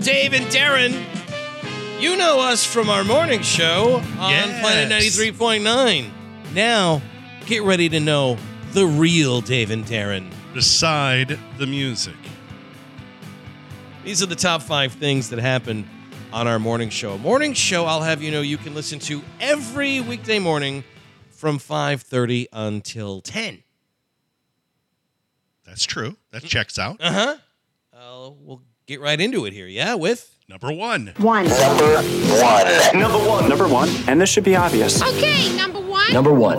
Dave and Darren. You know us from our morning show on Planet 93.9. Now, get ready to know the real Dave and Darren. Beside the music. These are the top 5 things that happen on our morning show. Morning show, I'll have you know, you can listen to every weekday morning from 5:30 until 10. That's true. That checks out. Uh-huh. We'll get right into it here, yeah, with... Number 1. Number one. And this should be obvious. Okay, number one. Number one.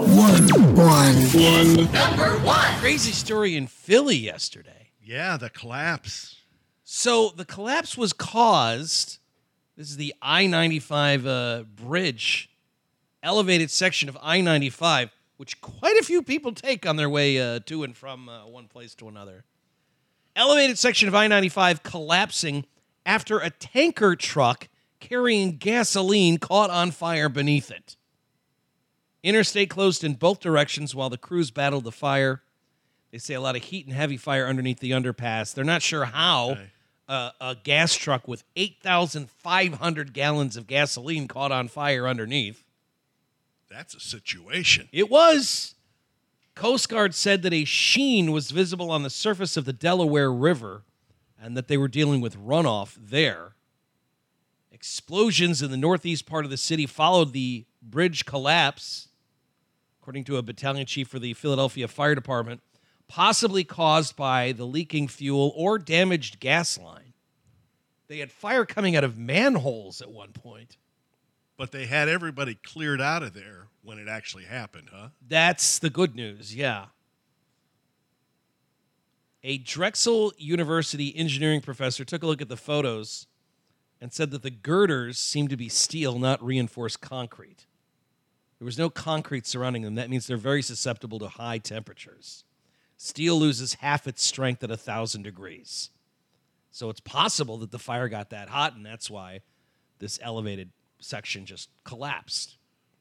Crazy story in Philly yesterday. Yeah, the collapse. So the collapse was caused... This is the I-95 bridge, elevated section of I-95, which quite a few people take on their way to and from one place to another. Elevated section of I-95 collapsing after a tanker truck carrying gasoline caught on fire beneath it. Interstate closed in both directions while the crews battled the fire. They say a lot of heat and heavy fire underneath the underpass. They're not sure how. Okay. A gas truck with 8,500 gallons of gasoline caught on fire underneath. That's a situation. It was. Coast Guard said that a sheen was visible on the surface of the Delaware River and that they were dealing with runoff there. Explosions in the northeast part of the city followed the bridge collapse, according to a battalion chief for the Philadelphia Fire Department. Possibly caused by the leaking fuel or damaged gas line. They had fire coming out of manholes at one point. But they had everybody cleared out of there when it actually happened, huh? That's the good news, yeah. A Drexel University engineering professor took a look at the photos and said that the girders seemed to be steel, not reinforced concrete. There was no concrete surrounding them. That means they're very susceptible to high temperatures. Steel loses half its strength at 1,000 degrees. So it's possible that the fire got that hot, and that's why this elevated section just collapsed.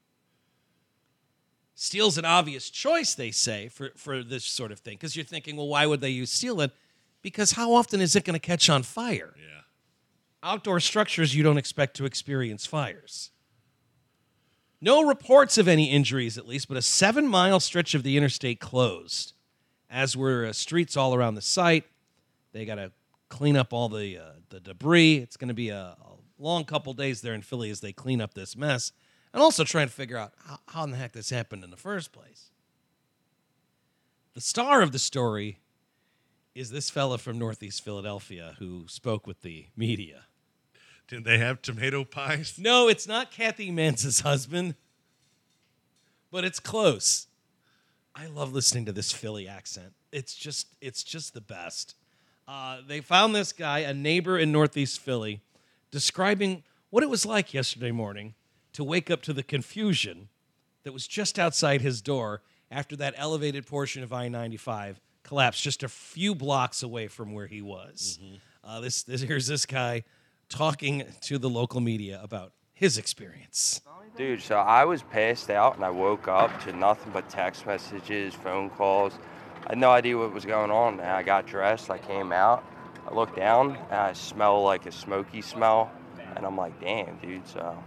Steel's an obvious choice, they say, for this sort of thing, because you're thinking, well, why would they use steel then? Because how often is it going to catch on fire? Yeah. Outdoor structures, you don't expect to experience fires. No reports of any injuries, at least, but a 7-mile stretch of the interstate closed. As were streets all around the site. They got to clean up all the debris. It's going to be a long couple days there in Philly as they clean up this mess. And also trying to figure out how in the heck this happened in the first place. The star of the story is this fella from Northeast Philadelphia who spoke with the media. Did they have tomato pies? No, it's not Kathy Mance's husband, but it's close. I love listening to this Philly accent. It's just the best. They found this guy, a neighbor in Northeast Philly, describing what it was like yesterday morning to wake up to the confusion that was just outside his door after that elevated portion of I-95 collapsed just a few blocks away from where he was. Mm-hmm. Here's this guy talking to the local media about his experience. Dude, so I was passed out and I woke up to nothing but text messages, phone calls. I had no idea what was going on. And I got dressed, I came out, I looked down, and I smell like a smoky smell. And I'm like, damn, dude, so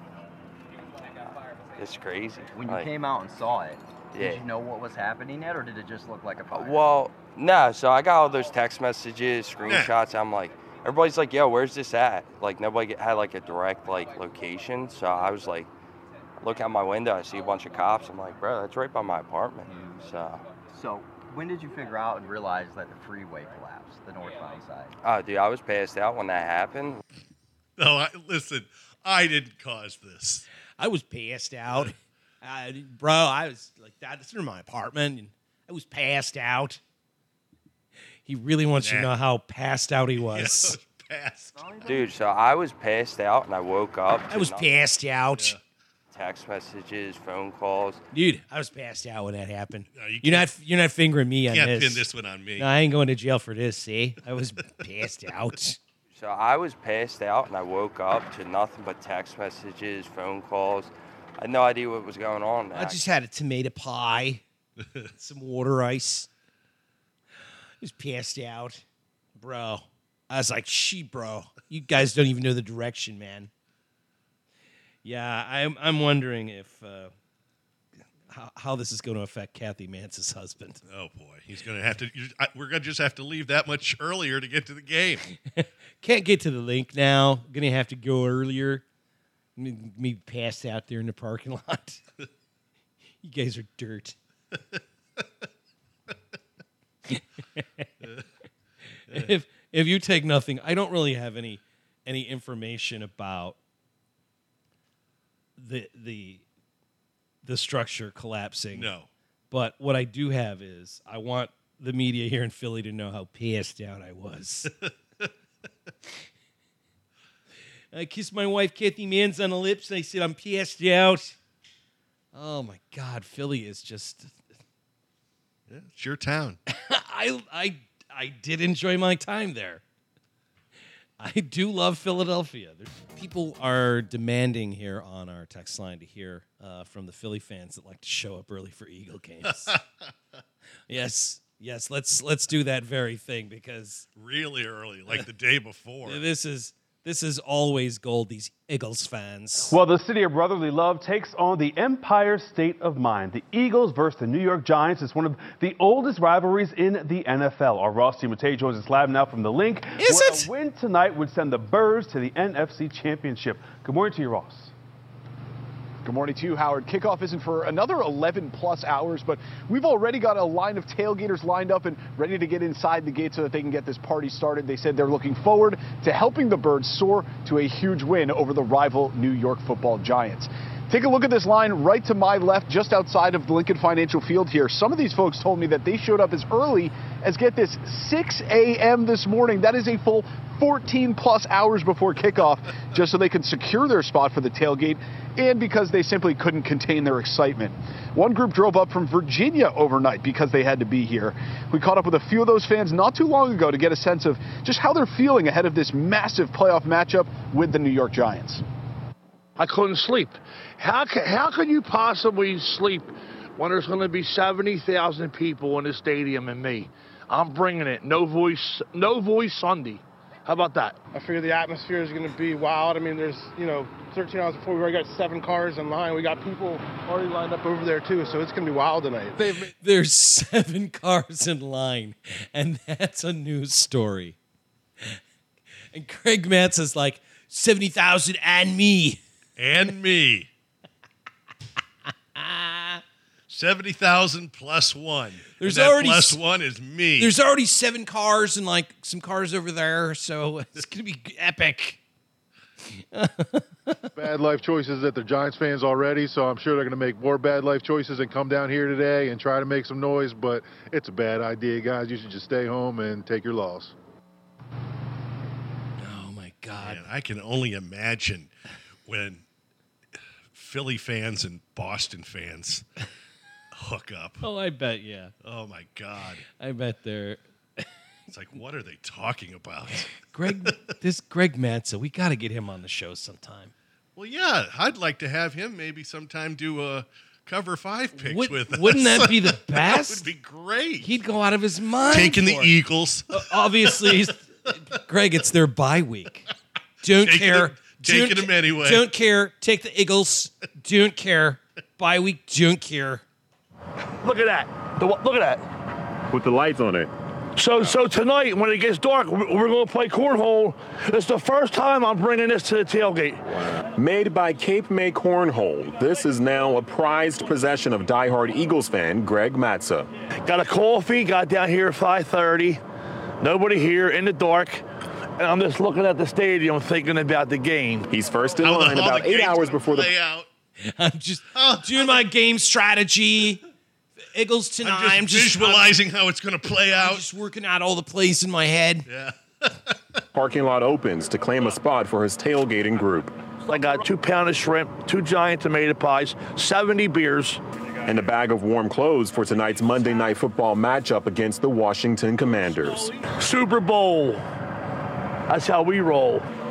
it's crazy. When you came out and saw it, yeah. Did you know what was happening yet, or did it just look like a fire? Well, no, so I got all those text messages, screenshots. I'm like, everybody's like, yo, where's this at? Like, nobody had like a direct location. So I was like, look out my window, I see a bunch of cops. I'm like, bro, that's right by my apartment. So when did you figure out and realize that the freeway collapsed, the northbound side? Oh, dude, I was passed out when that happened. No, listen, I didn't cause this. I was passed out. Bro, I was like, that's in my apartment, and I was passed out. He really wants you to know how passed out he was. Yeah, passed. Dude, so I was passed out and I woke up. I was passed out. Yeah. Text messages, phone calls. Dude, I was passed out when that happened. No, you're not fingering me on can't this. pin this one on me. No, I ain't going to jail for this, see? I was passed out. So I was passed out and I woke up to nothing but text messages, phone calls. I had no idea what was going on. I just had a tomato pie, some water ice. I was passed out. Bro, I was like, bro, you guys don't even know the direction, man. Yeah, I'm wondering if how this is going to affect Kathy Mance's husband. Oh boy, he's going to have to. We're going to just have to leave that much earlier to get to the game. Can't get to the link now. Going to have to go earlier. Me pass out there in the parking lot. You guys are dirt. If you take nothing, I don't really have any information about the structure collapsing. No. But what I do have is I want the media here in Philly to know how passed out I was. I kissed my wife, Kathy Mans, on the lips, and I said, I'm passed out. Oh, my God. Philly is just... Yeah, it's your town. I did enjoy my time there. I do love Philadelphia. People are demanding here on our text line to hear from the Philly fans that like to show up early for Eagle games. Yes, let's do that very thing because Really early, like the day before. this is always gold, these Eagles fans. Well, the city of brotherly love takes on the Empire State of Mind. The Eagles versus the New York Giants is one of the oldest rivalries in the NFL. Our Ross DiMatteo joins us live now from the link. Is where it? A win tonight would send the Birds to the NFC Championship. Good morning to you, Ross. Good morning to you, Howard. Kickoff isn't for another 11-plus hours, but we've already got a line of tailgaters lined up and ready to get inside the gate so that they can get this party started. They said they're looking forward to helping the Birds soar to a huge win over the rival New York Football Giants. Take a look at this line right to my left, just outside of the Lincoln Financial Field here. Some of these folks told me that they showed up as early as, get this, 6 a.m. this morning. That is a full 14-plus hours before kickoff, just so they could secure their spot for the tailgate, and because they simply couldn't contain their excitement. One group drove up from Virginia overnight because they had to be here. We caught up with a few of those fans not too long ago to get a sense of just how they're feeling ahead of this massive playoff matchup with the New York Giants. I couldn't sleep. How can you possibly sleep when there's going to be 70,000 people in the stadium and me? I'm bringing it. No voice Sunday. How about that? I figure the atmosphere is going to be wild. I mean, there's, 13 hours before we already got 7 cars in line. We got people already lined up over there, too, so it's going to be wild tonight. There's 7 cars in line, and that's a news story. And Craig Matz is like, 70,000 and me. And me. 70,000 plus 1. There's and that already plus 1 is me. There's already 7 cars and like some cars over there, so it's gonna be epic. Bad life choices at the Giants fans already, so I'm sure they're going to make more bad life choices and come down here today and try to make some noise, but it's a bad idea, guys. You should just stay home and take your loss. Oh, my God. Man, I can only imagine when Philly fans and Boston fans hook up. Oh, I bet, yeah. Oh, my God. I bet they're... It's like, what are they talking about? Greg Matza, we got to get him on the show sometime. Well, yeah, I'd like to have him maybe sometime do a Cover 5 picks with us. Wouldn't that be the best? That would be great. He'd go out of his mind. Taking the Eagles. Obviously, Greg, it's their bye week. Don't care. Taking them anyway. Don't care. Take the Eagles. Don't care. Bye week. Don't care. Look at that. Look at that. With the lights on it. So tonight, when it gets dark, we're going to play cornhole. It's the first time I'm bringing this to the tailgate. Made by Cape May Cornhole, this is now a prized possession of diehard Eagles fan Greg Matza. Got a coffee, got down here at 5:30. Nobody here in the dark. And I'm just looking at the stadium thinking about the game. He's first in line about 8 hours before the playout. I'm just doing my game strategy. Eagles tonight. I'm just visualizing how it's going to play out. I'm just working out all the plays in my head. Yeah. Parking lot opens to claim a spot for his tailgating group. I got 2 pounds of shrimp, 2 giant tomato pies, 70 beers. And a bag of warm clothes for tonight's Monday Night Football matchup against the Washington Commanders. Super Bowl. That's how we roll.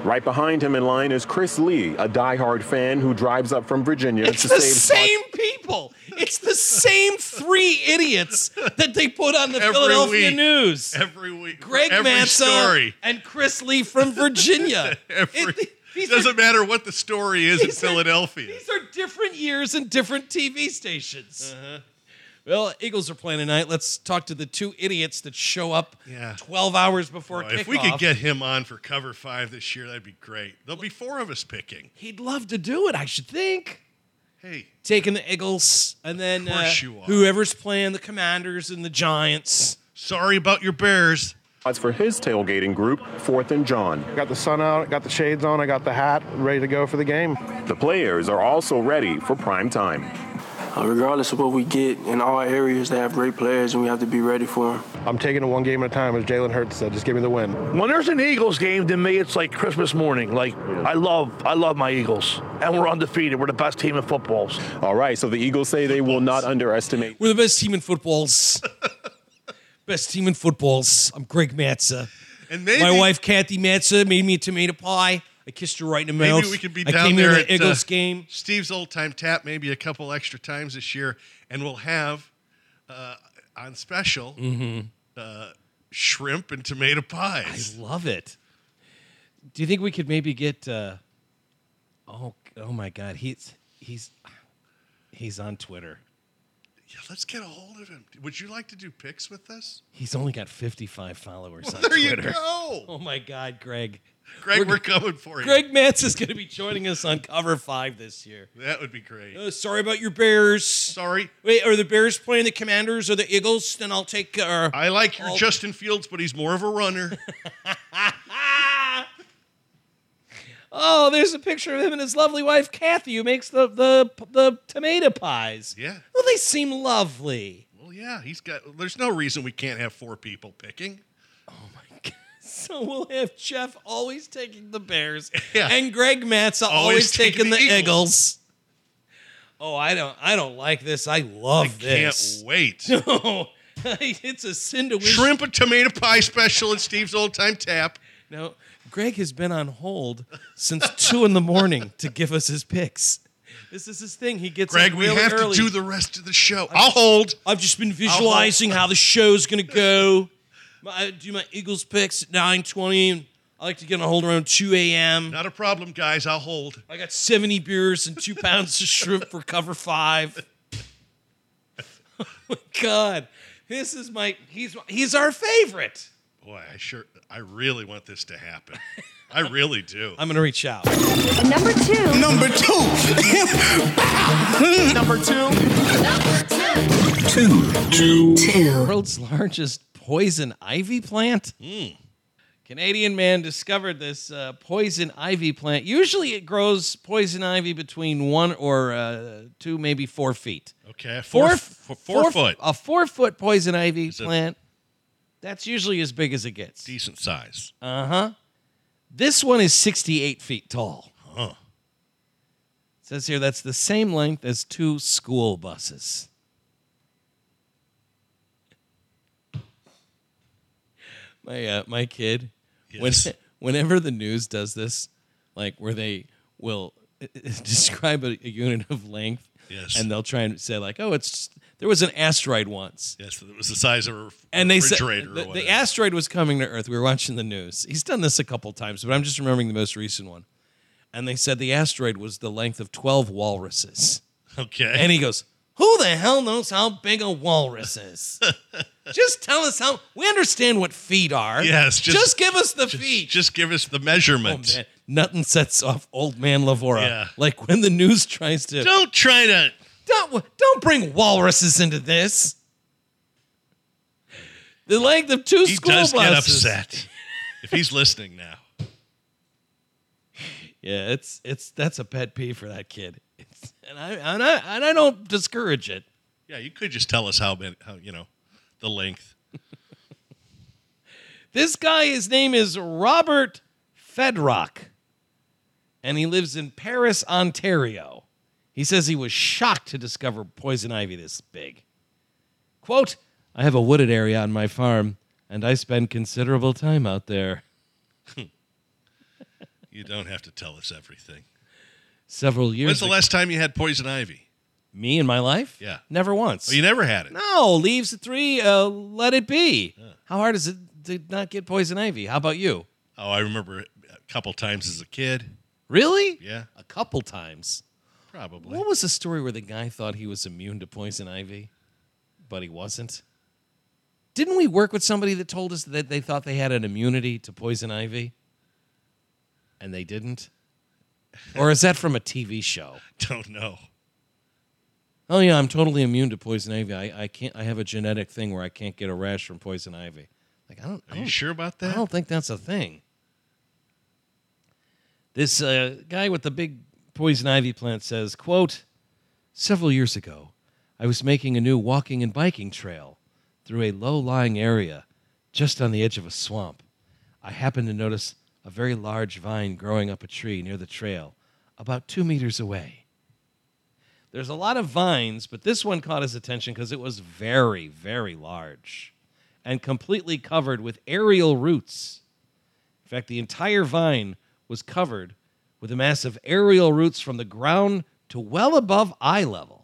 Right behind him in line is Chris Lee, a diehard fan who drives up from Virginia It's to the save same people. It's the same three idiots that they put on the Every Philadelphia week. News. Every week. Greg every Mansa story. and Chris Lee from Virginia. It doesn't matter what the story is in Philadelphia. These are different years and different TV stations. Well, Eagles are playing tonight. Let's talk to the two idiots that show up 12 hours before kickoff. If we could get him on for Cover 5 this year, that'd be great. There'll be 4 of us picking. He'd love to do it, I should think. Hey. Taking the Eagles, and then Of course you are. whoever's playing the Commanders and the Giants. Sorry about your Bears. for his tailgating group, 4th and John. Got the sun out, got the shades on, I got the hat, ready to go for the game. The players are also ready for prime time. Regardless of what we get in all areas, they have great players, and we have to be ready for them. I'm taking it one game at a time, as Jalen Hurts said. Just give me the win. When there's an Eagles game, to me, it's like Christmas morning. Like, I love my Eagles, and we're undefeated. We're the best team in footballs. All right, so the Eagles say they will not underestimate. We're the best team in footballs. Best team in footballs. I'm Greg Matza. And maybe, my wife, Kathy Matza, made me a tomato pie. I kissed her right in the mouth. Maybe we could be I down came there to at the Eagles game. Steve's Old Time Tap maybe a couple extra times this year, and we'll have on special shrimp and tomato pies. I love it. Do you think we could maybe get? Oh my God, he's on Twitter. Yeah, let's get a hold of him. Would you like to do pics with us? He's only got 55 followers on there Twitter. You go. Oh my God, Greg. Greg, we're coming for you. Greg Matz is going to be joining us on Cover 5 this year. That would be great. Sorry about your Bears. Sorry. Wait, are the Bears playing the Commanders or the Eagles? Then I'll take. I like your Justin Fields, but he's more of a runner. Oh, there's a picture of him and his lovely wife Kathy, who makes the tomato pies. Yeah. Well, they seem lovely. Well, yeah, there's no reason we can't have 4 people picking. Oh my God. So we'll have Jeff always taking the Bears Yeah. and Greg Matza always taking the Eagles. Oh, I don't like this. I love this. Can't wait. No. It's a sin to wish. Shrimp and tomato pie special at Steve's Old Time Tap. No, Greg has been on hold since 2 a.m. to give us his picks. This is his thing. He gets Greg, up really we have early. to do the rest of the show. I'll hold. I've just been visualizing how the show's going to go. I do my Eagles picks at 9:20, and I like to get on hold around 2 a.m. Not a problem, guys. I'll hold. I got 70 beers and 2 pounds of shrimp for Cover 5. Oh my God. This is he's our favorite. Boy, I really want this to happen. I really do. I'm going to reach out. Number 2. Number 2. Number 2. Two. World's largest poison ivy plant? Canadian man discovered this poison ivy plant. Usually it grows poison ivy between 1 or 2, maybe 4 feet. Okay, 4 foot. A 4-foot poison ivy plant. That's usually as big as it gets. Decent size. Uh-huh. This one is 68 feet tall. Huh. It says here that's the same length as 2 school buses. My kid, Yes. whenever the news does this, like where they will describe a unit of length, Yes. and they'll try and say like, oh, there was an asteroid once. Yes, it was the size of a And they said refrigerator. the asteroid was coming to Earth. We were watching the news. He's done this a couple times, but I'm just remembering the most recent one. And they said the asteroid was the length of 12 walruses. Okay. And he goes, who the hell knows how big a walrus is? Just tell us how. We understand what feet are. Yes. Just give us the feet. Just give us the measurements. Oh, man. Nothing sets off old man Lavora. Yeah. Like when the news tries to. Don't try to. Don't bring walruses into this. The length of 2 school buses. He does get upset if he's listening now. Yeah, that's a pet peeve for that kid, and I don't discourage it. Yeah, you could just tell us how the length. This guy, his name is Robert Fedrock, and he lives in Paris, Ontario. He says he was shocked to discover poison ivy this big. Quote, I have a wooded area on my farm, and I spend considerable time out there. You don't have to tell us everything. Several years When's the last time you had poison ivy? Me in my life? Yeah. Never once. Oh, you never had it? No, leaves at 3, let it be. How hard is it to not get poison ivy? How about you? Oh, I remember a couple times as a kid. Really? Yeah. A couple times. Probably. What was the story where the guy thought he was immune to poison ivy, but he wasn't? Didn't we work with somebody that told us that they thought they had an immunity to poison ivy, and they didn't? Or is that from a TV show? Don't know. Oh yeah, I'm totally immune to poison ivy. I can't. I have a genetic thing where I can't get a rash from poison ivy. Like I don't. Are you sure about that? I don't think that's a thing. This guy with the big poison ivy plant says, quote, "Several years ago, I was making a new walking and biking trail through a low-lying area just on the edge of a swamp. I happened to notice a very large vine growing up a tree near the trail, about 2 meters away. There's a lot of vines, but this one caught his attention because it was very, very large and completely covered with aerial roots. In fact, the entire vine was covered with a mass of aerial roots from the ground to well above eye level.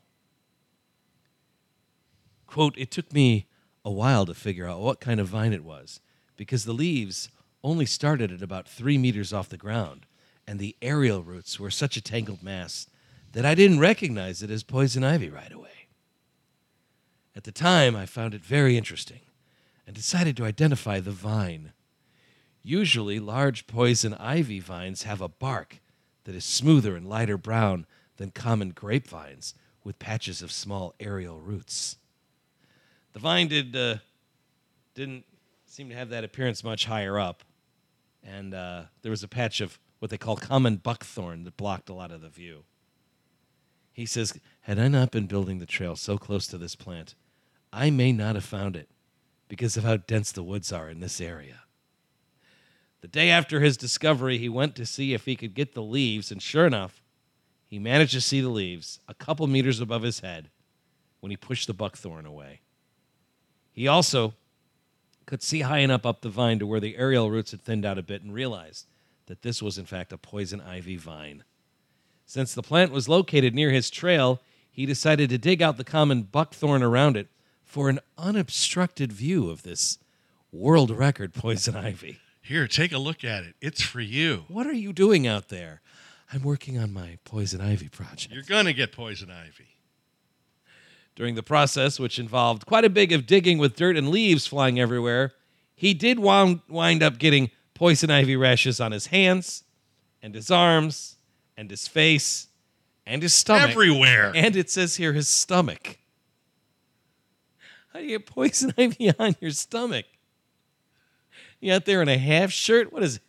Quote, it took me a while to figure out what kind of vine it was because the leaves only started at about 3 meters off the ground, and the aerial roots were such a tangled mass that I didn't recognize it as poison ivy right away. At the time, I found it very interesting and decided to identify the vine. Usually, large poison ivy vines have a bark that is smoother and lighter brown than common grapevines with patches of small aerial roots. The vine didn't seem to have that appearance much higher up, and there was a patch of what they call common buckthorn that blocked a lot of the view. He says, had I not been building the trail so close to this plant, I may not have found it because of how dense the woods are in this area. The day after his discovery, he went to see if he could get the leaves, and sure enough, he managed to see the leaves a couple meters above his head when he pushed the buckthorn away. He also could see high enough up the vine to where the aerial roots had thinned out a bit and realized that this was, in fact, a poison ivy vine. Since the plant was located near his trail, he decided to dig out the common buckthorn around it for an unobstructed view of this world record poison ivy. Here, take a look at it. It's for you. What are you doing out there? I'm working on my poison ivy project. You're going to get poison ivy. During the process, which involved quite a bit of digging with dirt and leaves flying everywhere, he did wind up getting poison ivy rashes on his hands and his arms and his face and his stomach. Everywhere. And it says here his stomach. How do you get poison ivy on your stomach? You out there in a half shirt? What is it?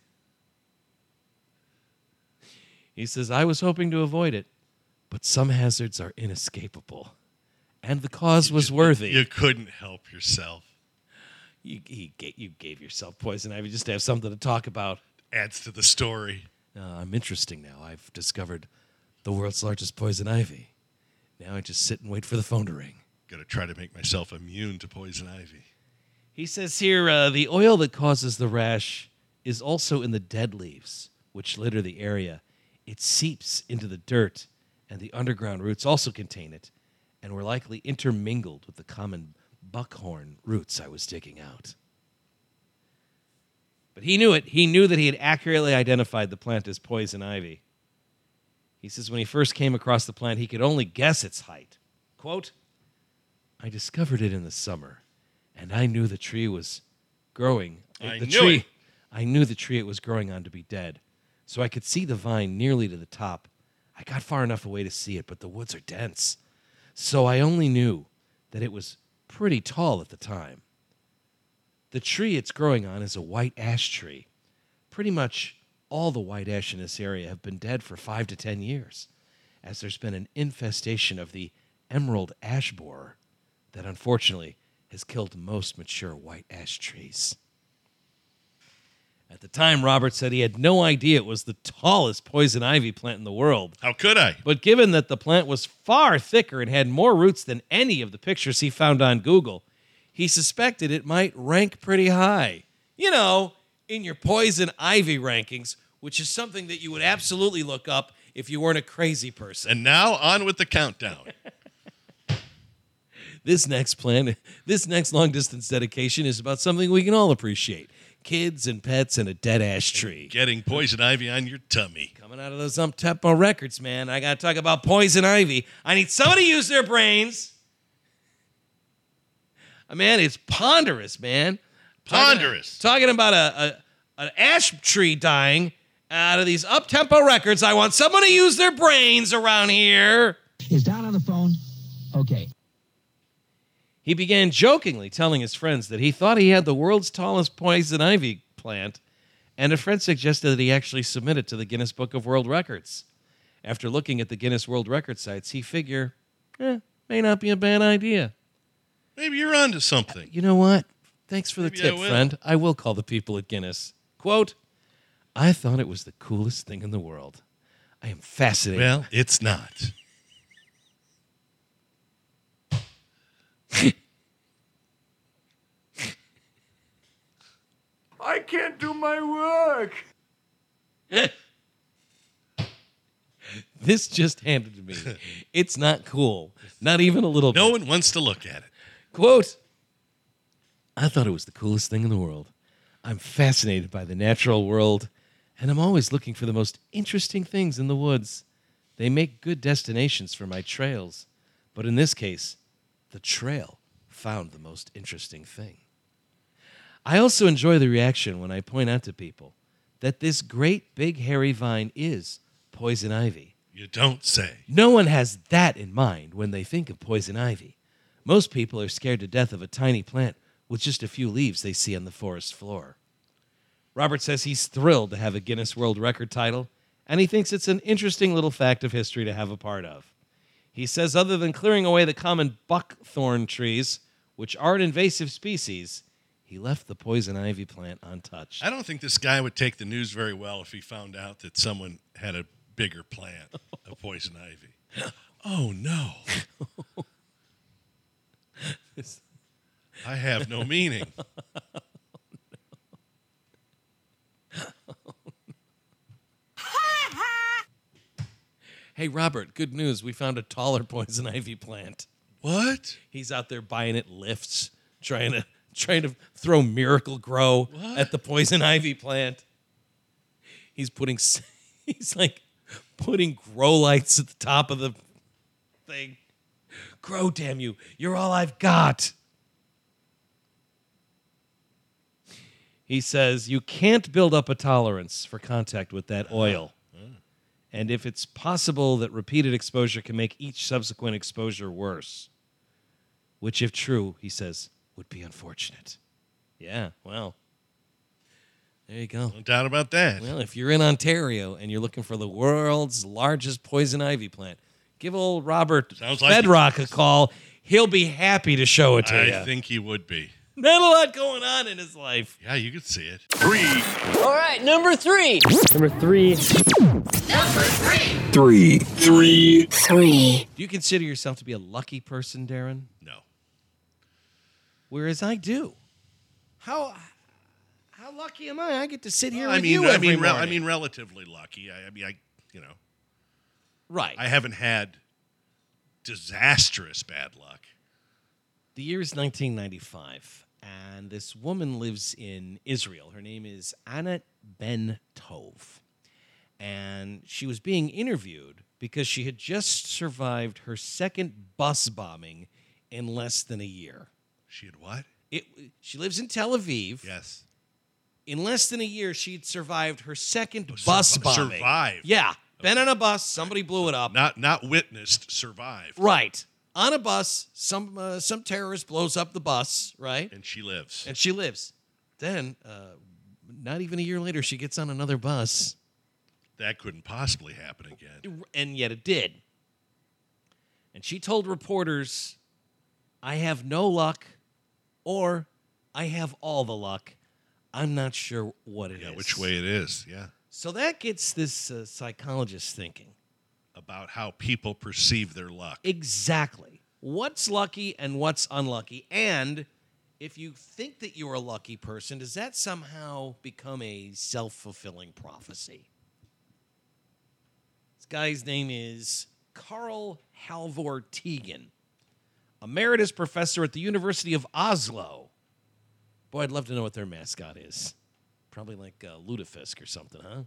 He says, I was hoping to avoid it, but some hazards are inescapable. And the cause was worthy. You couldn't help yourself. You gave yourself poison ivy just to have something to talk about. Adds to the story. I'm interesting now. I've discovered the world's largest poison ivy. Now I just sit and wait for the phone to ring. Got to try to make myself immune to poison ivy. He says here, the oil that causes the rash is also in the dead leaves, which litter the area. It seeps into the dirt, and the underground roots also contain it, and were likely intermingled with the common buckhorn roots I was digging out. But he knew it. He knew that he had accurately identified the plant as poison ivy. He says when he first came across the plant, he could only guess its height. Quote, I discovered it in the summer, and I knew the tree was growing. I knew the tree it was growing on to be dead, so I could see the vine nearly to the top. I got far enough away to see it, but the woods are dense, so I only knew that it was pretty tall at the time. The tree it's growing on is a white ash tree. Pretty much all the white ash in this area have been dead for 5 to 10 years, as there's been an infestation of the emerald ash borer that unfortunately has killed most mature white ash trees. At the time, Robert said he had no idea it was the tallest poison ivy plant in the world. How could I? But given that the plant was far thicker and had more roots than any of the pictures he found on Google, he suspected it might rank pretty high. You know, in your poison ivy rankings, which is something that you would absolutely look up if you weren't a crazy person. And now on with the countdown. This next long distance dedication is about something we can all appreciate. Kids and pets and a dead ash tree. Getting poison ivy on your tummy. Coming out of those up-tempo records, man. I got to talk about poison ivy. I need somebody to use their brains. Man, it's ponderous, man. Ponderous. Talking about an ash tree dying out of these up-tempo records. I want someone to use their brains around here. Is Don on the phone? Okay. He began jokingly telling his friends that he thought he had the world's tallest poison ivy plant, and a friend suggested that he actually submit it to the Guinness Book of World Records. After looking at the Guinness World Record sites, he figured, may not be a bad idea. Maybe you're onto something. You know what? Thanks for the Maybe tip, friend. I will call the people at Guinness. Quote, I thought it was the coolest thing in the world. I am fascinated. Well, it's not. I can't do my work. This just handed to me. It's not cool. Not even a little bit. No one wants to look at it. Quote, I thought it was the coolest thing in the world. I'm fascinated by the natural world, and I'm always looking for the most interesting things in the woods. They make good destinations for my trails, but in this case, the trail found the most interesting thing. I also enjoy the reaction when I point out to people that this great big hairy vine is poison ivy. You don't say. No one has that in mind when they think of poison ivy. Most people are scared to death of a tiny plant with just a few leaves they see on the forest floor. Robert says he's thrilled to have a Guinness World Record title, and he thinks it's an interesting little fact of history to have a part of. He says other than clearing away the common buckthorn trees, which are an invasive species, he left the poison ivy plant untouched. I don't think this guy would take the news very well if he found out that someone had a bigger plant of poison ivy. Oh, no. I have no meaning. Hey, Robert, good news. We found a taller poison ivy plant. What? He's out there buying it lifts, trying to throw Miracle Grow at the poison ivy plant. He's like putting grow lights at the top of the thing. Grow, damn you. You're all I've got. He says, you can't build up a tolerance for contact with that oil. And if it's possible that repeated exposure can make each subsequent exposure worse, which, if true, he says, would be unfortunate. Yeah, well, there you go. No doubt about that. Well, if you're in Ontario and you're looking for the world's largest poison ivy plant, give old Robert Bedrock a call. He'll be happy to show it to you. I think he would be. Not a lot going on in his life. Yeah, you could see it. 3. All right, number 3. Number 3. Number 3. 3. 3. 3. Do you consider yourself to be a lucky person, Darren? No. Whereas I do. How lucky am I? I get to sit here Well, with you every morning. I mean, relatively lucky. Right. I haven't had disastrous bad luck. The year is 1995, and this woman lives in Israel. Her name is Anat Ben Tov, and she was being interviewed because she had just survived her second bus bombing in less than a year. She had what? She lives in Tel Aviv. Yes. In less than a year, she'd survived her second bus bombing. Survived. Yeah. Been on a bus, somebody blew it up. Not witnessed, survived. Right. On a bus, some terrorist blows up the bus, right? And she lives. Then, not even a year later, she gets on another bus. That couldn't possibly happen again. And yet it did. And she told reporters, I have no luck, or I have all the luck. I'm not sure what it is. Which way it is, yeah. So that gets this psychologist thinking. About how people perceive their luck. Exactly. What's lucky and what's unlucky. And if you think that you're a lucky person, does that somehow become a self-fulfilling prophecy? This guy's name is Karl Halvor Tegan, emeritus professor at the University of Oslo. Boy, I'd love to know what their mascot is. Probably like Lutefisk or something, huh?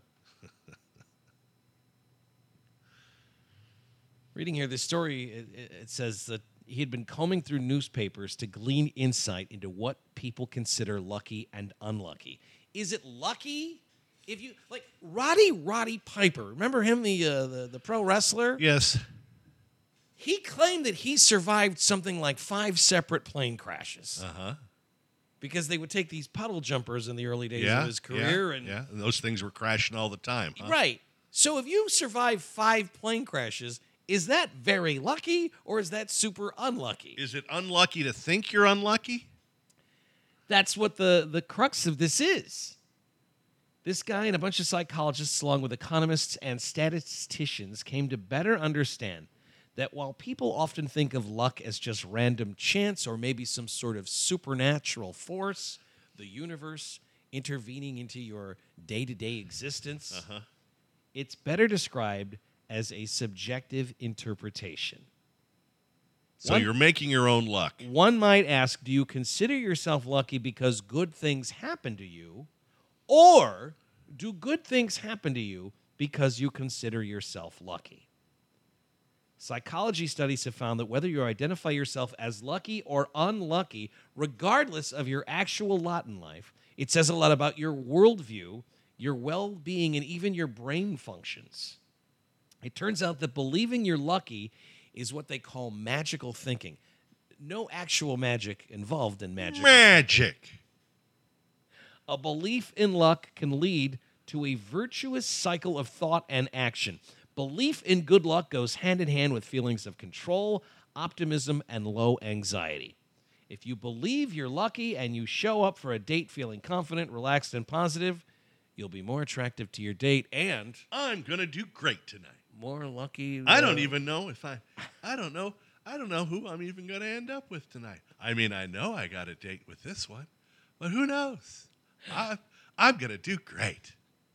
Reading here, this story, it says that he had been combing through newspapers to glean insight into what people consider lucky and unlucky. Is it lucky if you, like Roddy Piper, remember him, the pro wrestler? Yes. He claimed that he survived something like 5 separate plane crashes. Uh-huh. Because they would take these puddle jumpers in the early days of his career. And those things were crashing all the time. Huh? Right. So if you survive 5 plane crashes, is that very lucky or is that super unlucky? Is it unlucky to think you're unlucky? That's what the crux of this is. This guy and a bunch of psychologists, along with economists and statisticians, came to better understand that while people often think of luck as just random chance or maybe some sort of supernatural force, the universe intervening into your day-to-day existence, it's better described as a subjective interpretation. So you're making your own luck. One might ask, do you consider yourself lucky because good things happen to you, or do good things happen to you because you consider yourself lucky? Psychology studies have found that whether you identify yourself as lucky or unlucky, regardless of your actual lot in life, it says a lot about your worldview, your well-being, and even your brain functions. It turns out that believing you're lucky is what they call magical thinking. No actual magic involved in magic. Magic! A belief in luck can lead to a virtuous cycle of thought and action. Belief in good luck goes hand in hand with feelings of control, optimism, and low anxiety. If you believe you're lucky and you show up for a date feeling confident, relaxed, and positive, you'll be more attractive to your date and I'm going to do great tonight. More lucky. I don't even know if I don't know who I'm even going to end up with tonight. I mean, I know I got a date with this one, but who knows? I'm going to do great.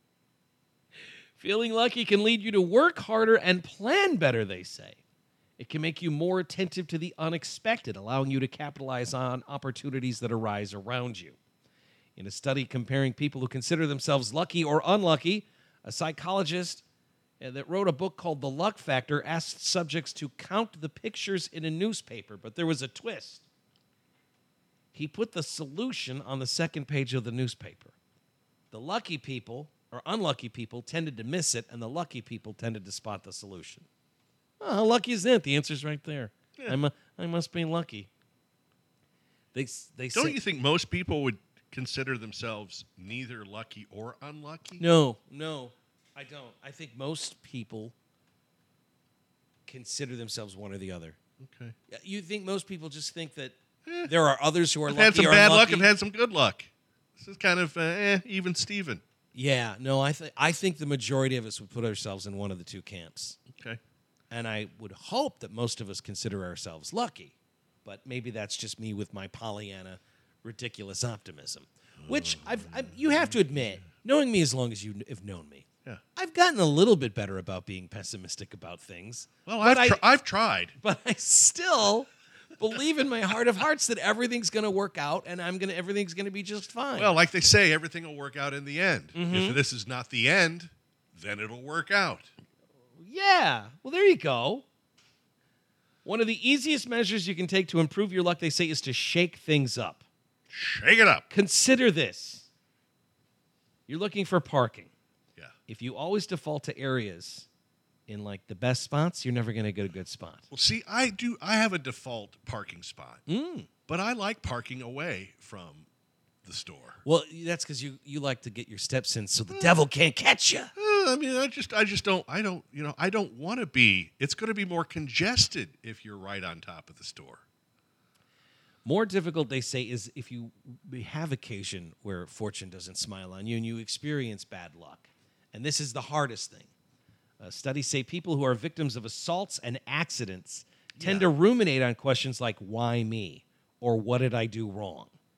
Feeling lucky can lead you to work harder and plan better, they say. It can make you more attentive to the unexpected, allowing you to capitalize on opportunities that arise around you. In a study comparing people who consider themselves lucky or unlucky, a psychologist that wrote a book called The Luck Factor asked subjects to count the pictures in a newspaper, but there was a twist. He put the solution on the second page of the newspaper. The lucky people or unlucky people tended to miss it, and the lucky people tended to spot the solution. Oh, how lucky is that? The answer's right there. Yeah. I must be lucky. They Don't you think most people would consider themselves neither lucky or unlucky? No, I don't. I think most people consider themselves one or the other. Okay. You think most people just think that there are others who are I've lucky had some or bad unlucky? luck. I've had some good luck. This is kind of even Steven. Yeah, no, I think the majority of us would put ourselves in one of the two camps. Okay. And I would hope that most of us consider ourselves lucky. But maybe that's just me with my Pollyanna ridiculous optimism. Which you have to admit, knowing me as long as you have known me, I've gotten a little bit better about being pessimistic about things. Well, I've tried. But I still believe in my heart of hearts that everything's going to work out and everything's going to be just fine. Well, like they say, everything will work out in the end. Mm-hmm. If this is not the end, then it'll work out. Yeah. Well, there you go. One of the easiest measures you can take to improve your luck, they say, is to shake things up. Shake it up. Consider this. You're looking for parking. Yeah. If you always default to areas in like the best spots, you're never going to get a good spot. Well, see, I have a default parking spot, but I like parking away from the store. Well, that's because you like to get your steps in so the devil can't catch you. I mean, I just don't want to be. It's going to be more congested if you're right on top of the store. More difficult, they say, is if you have occasion where fortune doesn't smile on you and you experience bad luck. And this is the hardest thing. Studies say people who are victims of assaults and accidents tend to ruminate on questions like, why me? Or what did I do wrong?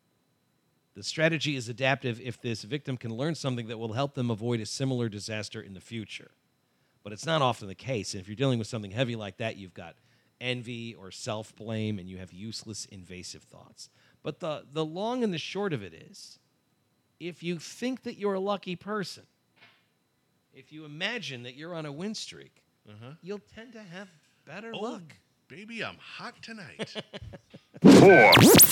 The strategy is adaptive if this victim can learn something that will help them avoid a similar disaster in the future. But it's not often the case. And if you're dealing with something heavy like that, you've got envy or self-blame, and you have useless, invasive thoughts. But the long and the short of it is, if you think that you're a lucky person, if you imagine that you're on a win streak, you'll tend to have better luck. Baby, I'm hot tonight. 4.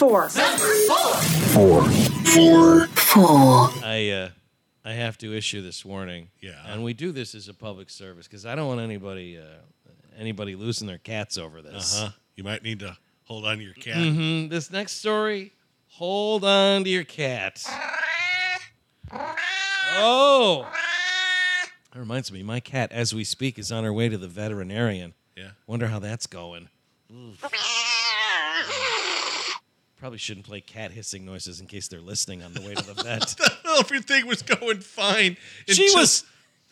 I have to issue this warning. Yeah. And we do this as a public service because I don't want anybody losing their cats over this. You might need to hold on to your cat. Mm-hmm. This next story, hold on to your cat. Oh! That reminds me, my cat, as we speak, is on her way to the veterinarian. Yeah. Wonder how that's going. Probably shouldn't play cat hissing noises in case they're listening on the way to the vet. Everything was going fine. She was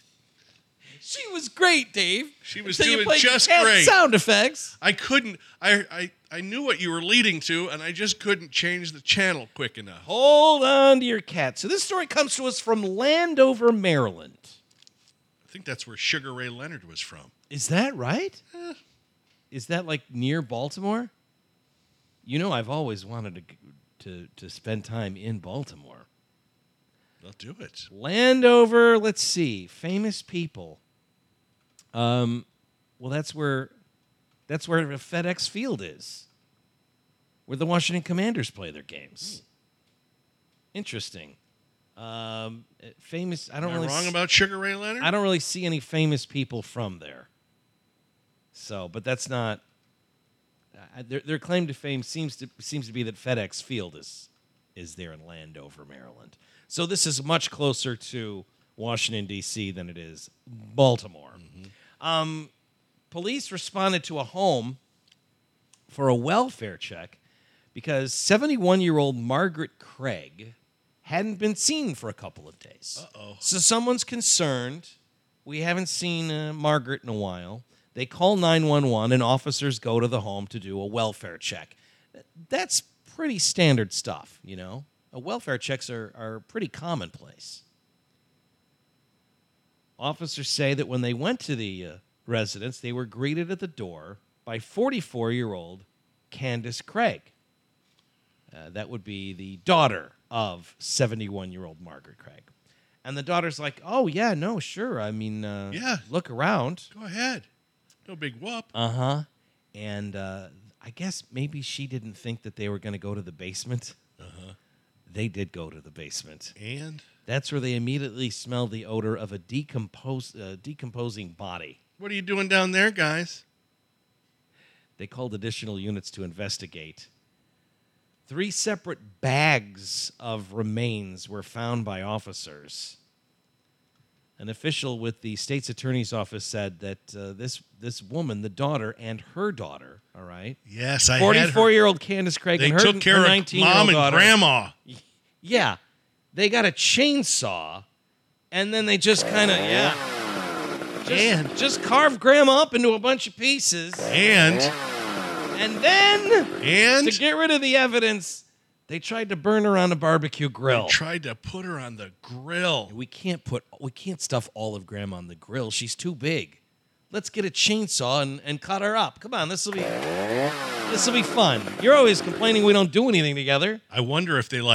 great, Dave. She was Until you doing played just cat great. Sound effects. I couldn't. I knew what you were leading to, and I just couldn't change the channel quick enough. Hold on to your cat. So this story comes to us from Landover, Maryland. I think that's where Sugar Ray Leonard was from. Is that right? Is that like near Baltimore? You know, I've always wanted to spend time in Baltimore. I'll do it. Landover, let's see, famous people. Well, that's where the FedEx Field is, where the Washington Commanders play their games. Interesting. Famous. I don't Am I really wrong about Sugar Ray Leonard? I don't really see any famous people from there. So, but that's not. Their claim to fame seems to be that FedEx Field is there in Landover, Maryland. So this is much closer to Washington, D.C. than it is Baltimore. Mm-hmm. Police responded to a home for a welfare check because 71-year-old Margaret Craig hadn't been seen for a couple of days. Uh-oh. So someone's concerned. We haven't seen Margaret in a while. They call 911, and officers go to the home to do a welfare check. That's pretty standard stuff, you know. Welfare checks are pretty commonplace. Officers say that when they went to the residence, they were greeted at the door by 44-year-old Candace Craig. That would be the daughter of 71-year-old Margaret Craig. And the daughter's like, oh, yeah, no, sure. I mean, look around. Go ahead. No big whoop. Uh-huh. And I guess maybe she didn't think that they were going to go to the basement. Uh-huh. They did go to the basement. And? That's where they immediately smelled the odor of a decomposing body. What are you doing down there, guys? They called additional units to investigate. 3 separate bags of remains were found by officers. An official with the state's attorney's office said that this woman, the daughter, and her daughter, all right? Yes, I 44-year-old Candace Craig they and her 19-year-old took care of mom and daughter, grandma. Yeah. They got a chainsaw, and then they just kind of, just carved grandma up into a bunch of pieces. And then, to get rid of the evidence, they tried to burn her on a barbecue grill. They tried to put her on the grill. We can't stuff all of grandma on the grill. She's too big. Let's get a chainsaw and cut her up. Come on, this will be fun. You're always complaining we don't do anything together. I wonder if they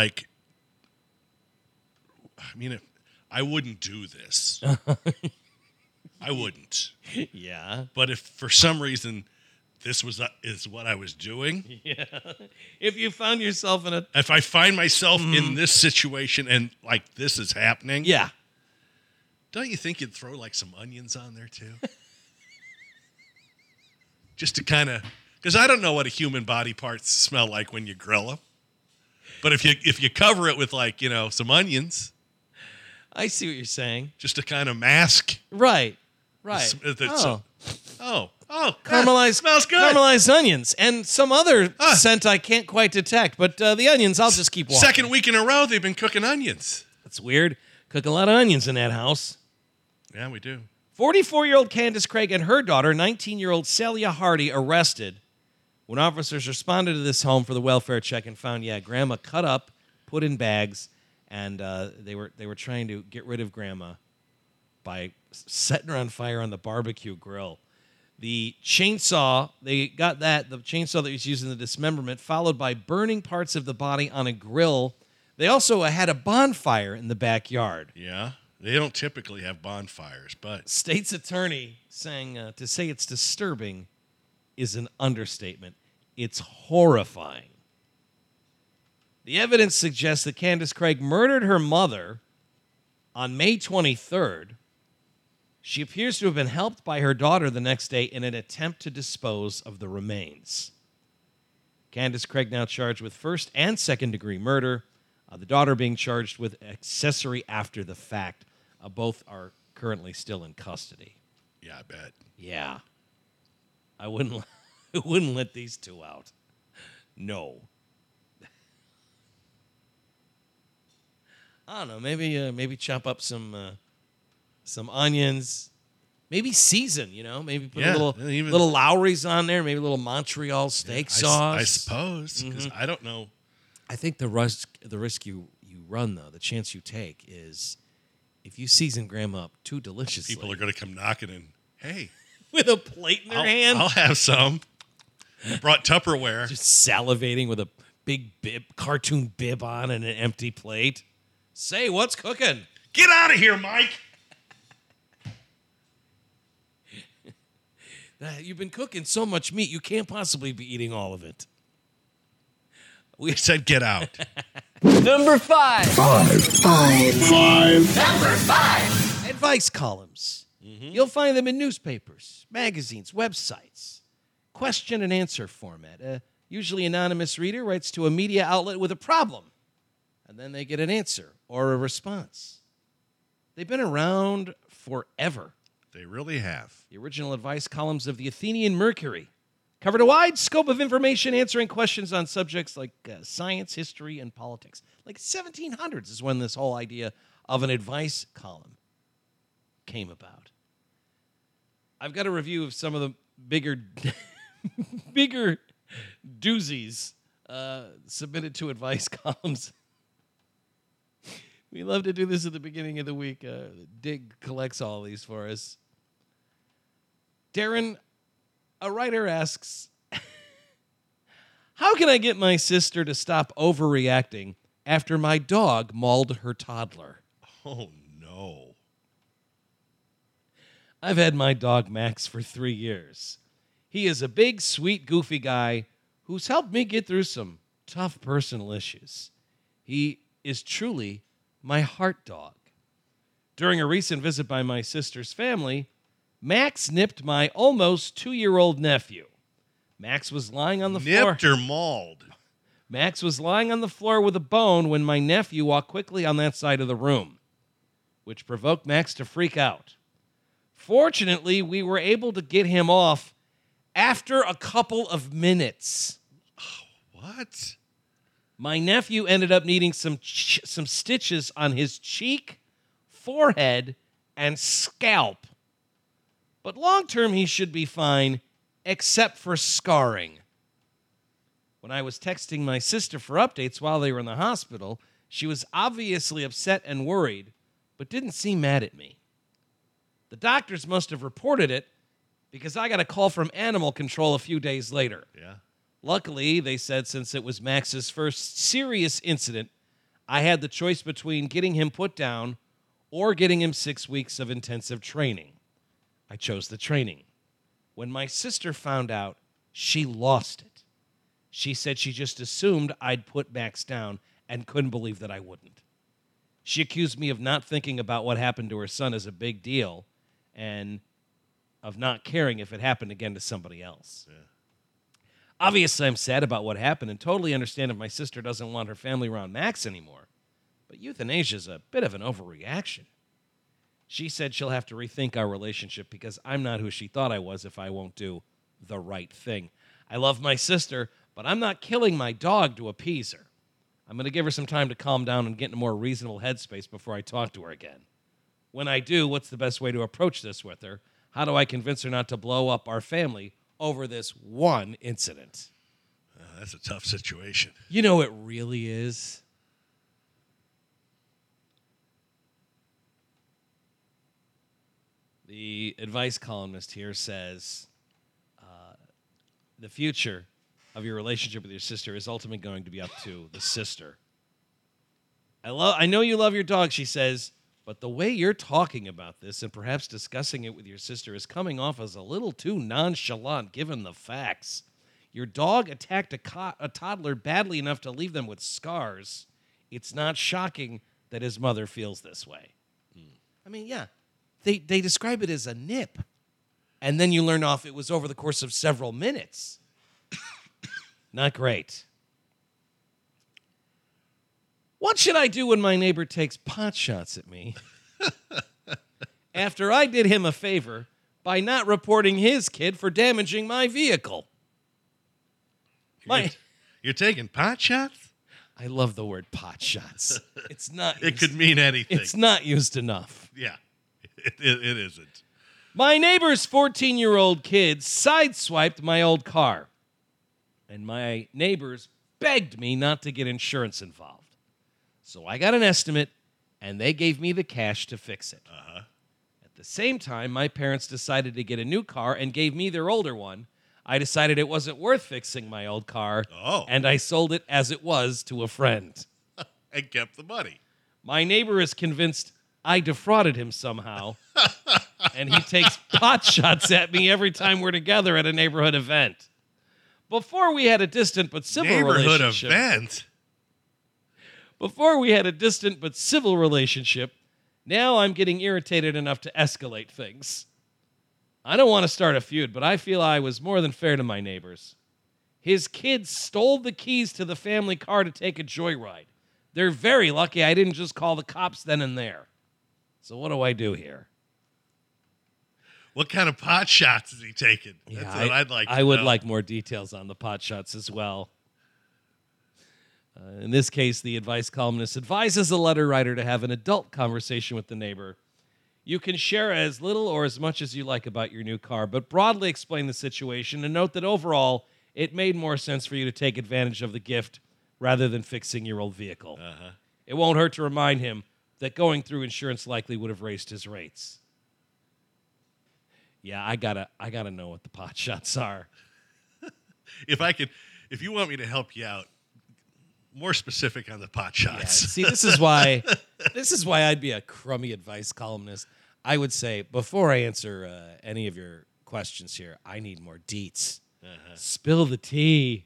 I wouldn't do this. I wouldn't. Yeah. But if for some reason this is what I was doing. Yeah. If you found yourself if I find myself in this situation and like this is happening. Yeah. Don't you think you'd throw like some onions on there too? Just to kind of, because I don't know what a human body parts smell like when you grill them. But if you cover it with some onions. I see what you're saying. Just to kind of mask. Right. Caramelized, smells good. Caramelized onions and some other scent I can't quite detect, but the onions, I'll just keep walking. Second week in a row, they've been cooking onions. That's weird. Cook a lot of onions in that house. Yeah, we do. 44-year-old Candace Craig and her daughter, 19-year-old Celia Hardy, arrested when officers responded to this home for the welfare check and found, grandma cut up put in bags, and they were trying to get rid of Grandma by setting her on fire on the barbecue grill. The chainsaw, they got that, the chainsaw that was used in the dismemberment, followed by burning parts of the body on a grill. They also had a bonfire in the backyard. Yeah, they don't typically have bonfires, but... State's attorney saying to say it's disturbing is an understatement. It's horrifying. The evidence suggests that Candace Craig murdered her mother on May 23rd. She appears to have been helped by her daughter the next day in an attempt to dispose of the remains. Candace Craig now charged with first and second-degree murder. The daughter being charged with accessory after the fact. Both are currently still in custody. Yeah, I bet. Yeah. I wouldn't let these two out. No. I don't know. Maybe chop up some onions. Maybe season. Maybe put a little Lowry's on there. Maybe a little Montreal steak sauce. I suppose, because I don't know. I think the risk you run, though, the chance you take is if you season Grandma up too deliciously. People are going to come knocking and, hey. With a plate in their hand. I'll have some. I brought Tupperware. Just salivating with a big cartoon bib on and an empty plate. Say, what's cooking? Get out of here, Mike. You've been cooking so much meat, you can't possibly be eating all of it. We said get out. Number 5. Number 5. Advice columns. You'll find them in newspapers, magazines, websites. Question and answer format. Usually anonymous reader writes to a media outlet with a problem, and then they get an answer or a response. They've been around forever. They really have. The original advice columns of the Athenian Mercury covered a wide scope of information, answering questions on subjects like science, history, and politics. Like 1700s is when this whole idea of an advice column came about. I've got a review of some of the bigger doozies submitted to advice columns. We love to do this at the beginning of the week. Dig collects all these for us. Darren, a writer asks, how can I get my sister to stop overreacting after my dog mauled her toddler? Oh, no. I've had my dog Max for 3 years. He is a big, sweet, goofy guy who's helped me get through some tough personal issues. He is truly my heart dog. During a recent visit by my sister's family, Max nipped my almost 2-year-old nephew. Max was lying on the floor. Nipped or mauled? Max was lying on the floor with a bone when my nephew walked quickly on that side of the room, which provoked Max to freak out. Fortunately, we were able to get him off after a couple of minutes. What? My nephew ended up needing some stitches on his cheek, forehead, and scalp. But long-term, he should be fine, except for scarring. When I was texting my sister for updates while they were in the hospital, she was obviously upset and worried, but didn't seem mad at me. The doctors must have reported it because I got a call from animal control a few days later. Yeah. Luckily, they said since it was Max's first serious incident, I had the choice between getting him put down or getting him 6 weeks of intensive training. I chose the training. When my sister found out, she lost it. She said she just assumed I'd put Max down and couldn't believe that I wouldn't. She accused me of not thinking about what happened to her son as a big deal and of not caring if it happened again to somebody else. Yeah. Obviously, I'm sad about what happened and totally understand if my sister doesn't want her family around Max anymore. But euthanasia is a bit of an overreaction. She said she'll have to rethink our relationship because I'm not who she thought I was if I won't do the right thing. I love my sister, but I'm not killing my dog to appease her. I'm going to give her some time to calm down and get in a more reasonable headspace before I talk to her again. When I do, what's the best way to approach this with her? How do I convince her not to blow up our family over this one incident? That's a tough situation. You know, it really is. The advice columnist here says the future of your relationship with your sister is ultimately going to be up to the sister. I know you love your dog, she says, but the way you're talking about this and perhaps discussing it with your sister is coming off as a little too nonchalant given the facts. Your dog attacked a toddler badly enough to leave them with scars. It's not shocking that his mother feels this way. I mean, yeah, they describe it as a nip. And then you learn off it was over the course of several minutes. Not great. What should I do when my neighbor takes pot shots at me? After I did him a favor by not reporting his kid for damaging my vehicle. You're taking pot shots? I love the word pot shots. It's not. It could mean anything. It's not used enough. Yeah, it isn't. My neighbor's 14-year-old kid sideswiped my old car, and my neighbors begged me not to get insurance involved. So I got an estimate, and they gave me the cash to fix it. At the same time, my parents decided to get a new car and gave me their older one. I decided it wasn't worth fixing my old car, and I sold it as it was to a friend. And kept the money. My neighbor is convinced I defrauded him somehow, and he takes pot shots at me every time we're together at a neighborhood event. Before we had a distant but civil relationship. Neighborhood event? Before we had a distant but civil relationship, now I'm getting irritated enough to escalate things. I don't want to start a feud, but I feel I was more than fair to my neighbors. His kids stole the keys to the family car to take a joyride. They're very lucky I didn't just call the cops then and there. So what do I do here? What kind of pot shots is he taking? Yeah, That's what I'd like to I would know. like more details on the pot shots as well. In this case, the advice columnist advises the letter writer to have an adult conversation with the neighbor. You can share as little or as much as you like about your new car, but broadly explain the situation and note that overall, it made more sense for you to take advantage of the gift rather than fixing your old vehicle. It won't hurt to remind him that going through insurance likely would have raised his rates. Yeah, I gotta know what the pot shots are. If you want me to help you out, more specific on the pot shots. Yeah, see, this is why I'd be a crummy advice columnist. I would say, before I answer any of your questions here, I need more deets. Spill the tea.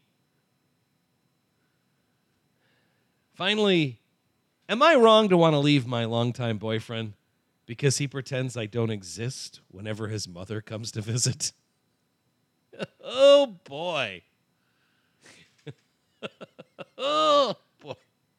Finally, am I wrong to want to leave my longtime boyfriend because he pretends I don't exist whenever his mother comes to visit? Oh, boy. Oh, boy.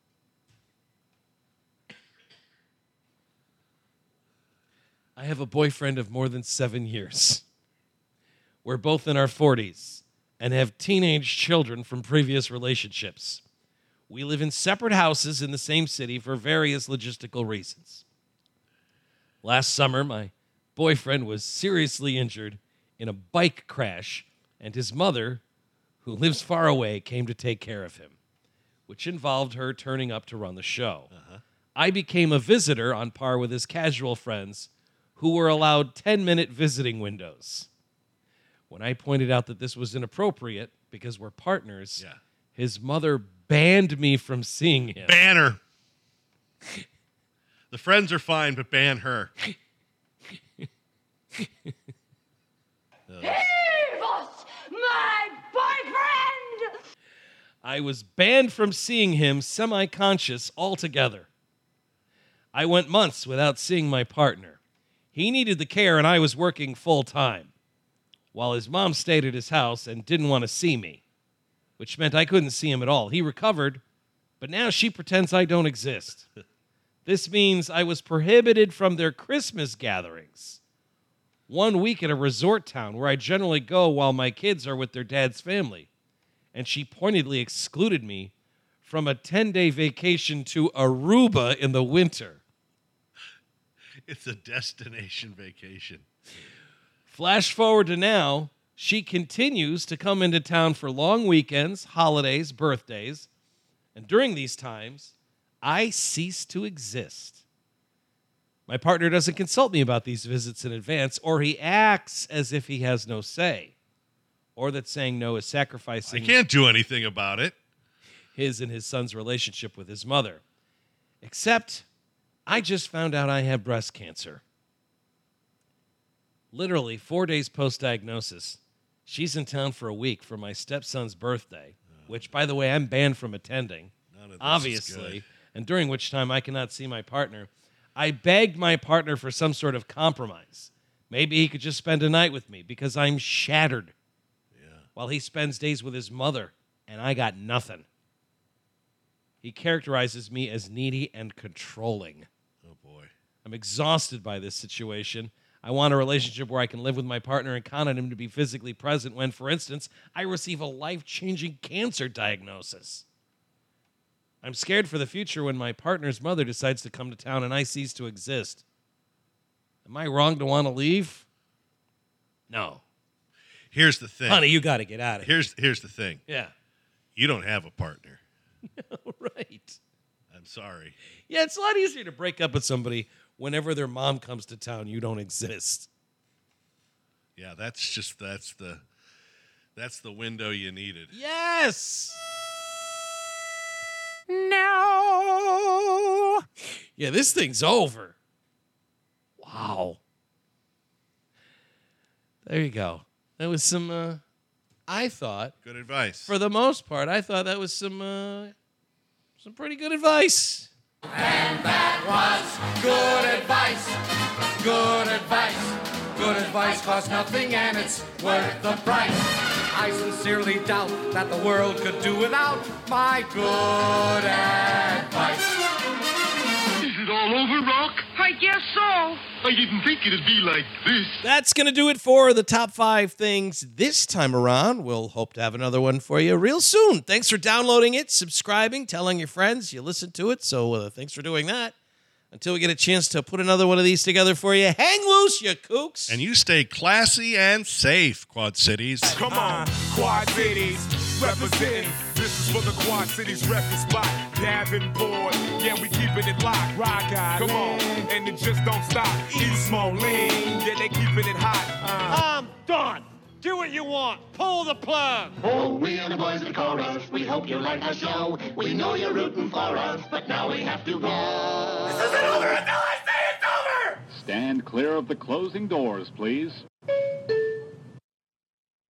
I have a boyfriend of more than 7 years. We're both in our 40s and have teenage children from previous relationships. We live in separate houses in the same city for various logistical reasons. Last summer, my boyfriend was seriously injured in a bike crash, and his mother, who lives far away, came to take care of him, which involved her turning up to run the show. I became a visitor on par with his casual friends who were allowed 10-minute visiting windows. When I pointed out that this was inappropriate because we're partners, his mother banned me from seeing him. Ban her. The friends are fine, but ban her. My boyfriend! I was banned from seeing him semi-conscious altogether. I went months without seeing my partner. He needed the care, and I was working full-time, while his mom stayed at his house and didn't want to see me, which meant I couldn't see him at all. He recovered, but now she pretends I don't exist. This means I was prohibited from their Christmas gatherings. 1 week at a resort town where I generally go while my kids are with their dad's family. And she pointedly excluded me from a 10-day vacation to Aruba in the winter. It's a destination vacation. Flash forward to now, she continues to come into town for long weekends, holidays, birthdays, and during these times, I cease to exist. My partner doesn't consult me about these visits in advance, or he acts as if he has no say, or that saying no is sacrificing I can't do anything about it. his and his son's relationship with his mother. Except, I just found out I have breast cancer. Literally 4 days post-diagnosis, she's in town for a week for my stepson's birthday, which, by the way, I'm banned from attending, obviously, and during which time I cannot see my partner. I begged my partner for some sort of compromise. Maybe he could just spend a night with me because I'm shattered. While he spends days with his mother, and I got nothing. He characterizes me as needy and controlling. Oh, boy. I'm exhausted by this situation. I want a relationship where I can live with my partner and count on him to be physically present when, for instance, I receive a life-changing cancer diagnosis. I'm scared for the future when my partner's mother decides to come to town and I cease to exist. Am I wrong to want to leave? No. Here's the thing. Honey, you got to get out of here. Here's the thing. Yeah. You don't have a partner. Right. I'm sorry. Yeah, it's a lot easier to break up with somebody whenever their mom comes to town. You don't exist. Yeah, that's the window you needed. Yes. No. Yeah, this thing's over. Wow. There you go. That was some, I thought. Good advice. For the most part, I thought that was some pretty good advice. And that was good advice. Good advice. Good advice costs nothing and it's worth the price. I sincerely doubt that the world could do without my good advice. Is it all over, Rock? I guess so. I didn't think it'd be like this. That's going to do it for the top 5 things this time around. We'll hope to have another one for you real soon. Thanks for downloading it, subscribing, telling your friends you listened to it. So thanks for doing that. Until we get a chance to put another one of these together for you, hang loose, you kooks. And you stay classy and safe, Quad Cities. Come on, Quad Cities, representing. This is for the Quad Cities record spot. Davenport, yeah, we keeping it locked. Rock out, come on, and it just don't stop. East Moline, yeah, they keeping it hot. I'm done. Do what you want. Pull the plug. Oh, we are the boys of the chorus. We hope you like our show. We know you're rooting for us, but now we have to go. This isn't over until I say it's over! Stand clear of the closing doors, please.